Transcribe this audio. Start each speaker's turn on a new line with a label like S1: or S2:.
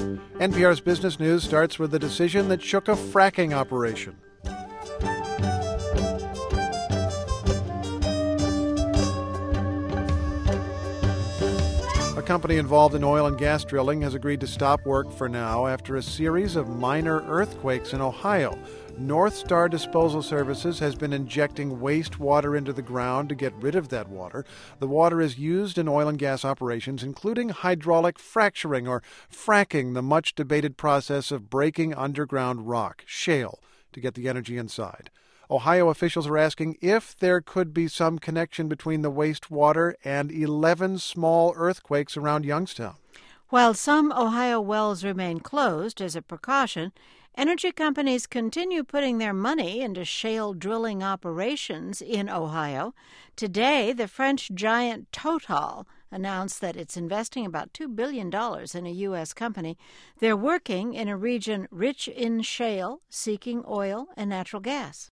S1: NPR's Business News starts with the decision that shook a fracking operation. A company involved in oil and gas drilling has agreed to stop work for now after a series of minor earthquakes in Ohio. North Star Disposal Services has been injecting wastewater into the ground to get rid of that water. The water is used in oil and gas operations, including hydraulic fracturing or fracking, the much-debated process of breaking underground rock, shale, to get the energy inside. Ohio officials are asking if there could be some connection between the wastewater and 11 small earthquakes around Youngstown.
S2: While some Ohio wells remain closed as a precaution, energy companies continue putting their money into shale drilling operations in Ohio. Today, the French giant Total announced that it's investing about $2 billion in a U.S. company. They're working in a region rich in shale, seeking oil and natural gas.